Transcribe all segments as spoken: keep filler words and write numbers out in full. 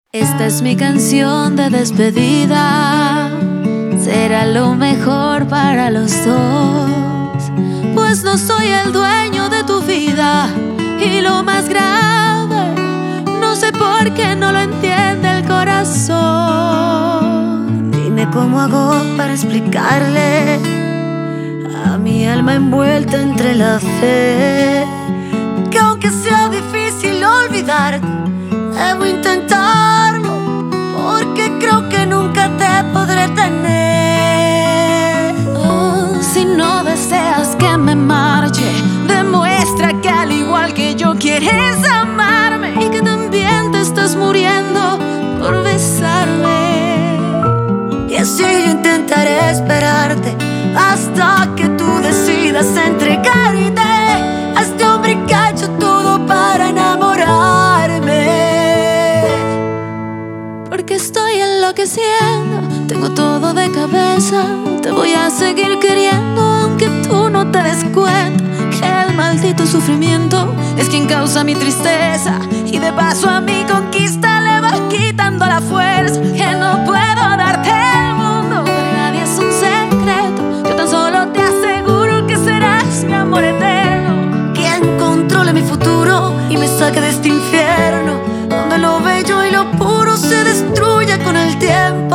Esta es mi canción de despedida, será lo mejor para los dos, pues no soy el dueño de tu vida. Y lo más grave, no sé por qué no lo entiende el corazón. Dime cómo hago para explicarle a mi alma envuelta entre la fe, que aunque sea difícil olvidarte, debo intentarlo, porque creo que nunca te podré tener. Oh, si no deseas que me marche, demuestra que al igual que yo quieres amarme y que también te estás muriendo por besarme. Y así yo intentaré esperarte hasta que tú decidas entregarte a este hombre que ha hecho todo para enamorarme. Porque estoy enloqueciendo, tengo todo de cabeza. Te voy a seguir queriendo aunque tú no te des cuenta que el maldito sufrimiento es quien causa mi tristeza. Y de paso a mi conquista le vas quitando la fuerza. Que no puedo darte el mundo, para nadie es un secreto. Yo tan solo te aseguro que serás mi amor eterno. Quien controle mi futuro y me saque de este infierno, donde lo bello y lo puro se destruye con el tiempo.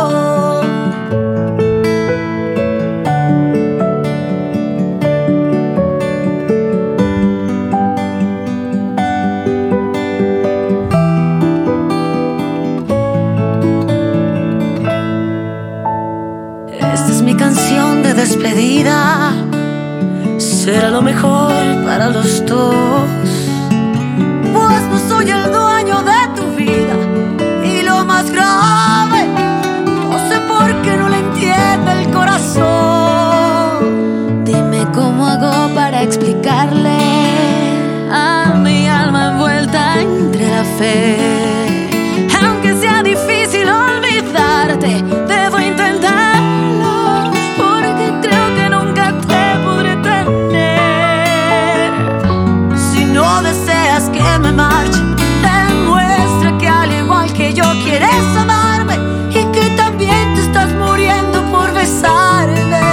Esta es mi canción de despedida, será lo mejor para los dos, pues no soy el dueño de tu vida. Y lo más grave, no sé por qué no le entiende el corazón. Dime cómo hago para explicarle a mi alma envuelta entre la fe. Aunque sea difícil olvidarte, debo intentarlo, porque creo que nunca te podré tener. Si no deseas que me marche, demuestra que al igual que yo quieres amarme y que también te estás muriendo por besarme.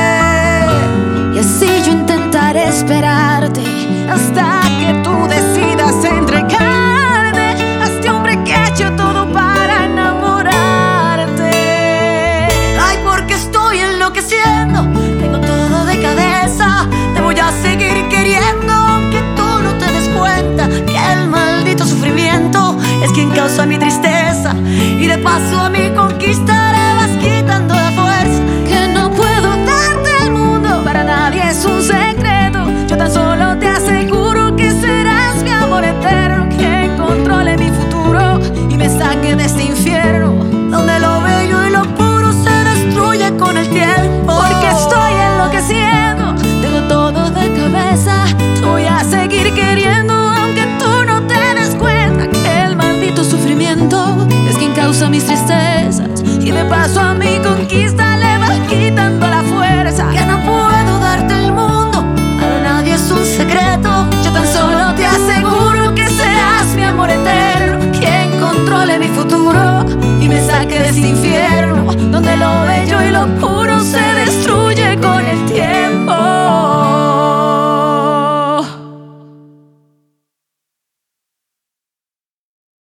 Y así yo intentaré esperarte hasta que tú decidas entregarte a este hombre que ha hecho todo para enamorarte. Ay, porque estoy enloqueciendo, tengo todo de cabeza. Te voy a seguir queriendo aunque tú no te des cuenta que el maldito sufrimiento es quien causa mi tristeza. Y de paso a mi conquista le vas quitando la fuerza. Que no puedo darte el mundo, para nadie es un secreto. Yo tan solo te aseguro que serás mi amor eterno. Que controle mi futuro y me saque de este infierno, donde lo bello y lo puro se destruye con el tiempo. porque estoy enloqueciendo, tengo todo de cabeza. Te voy a seguir queriendo aunque tú no te des cuenta que el maldito sufrimiento es quien causa mis tristezas. Y de paso a mi conquista le vas quitando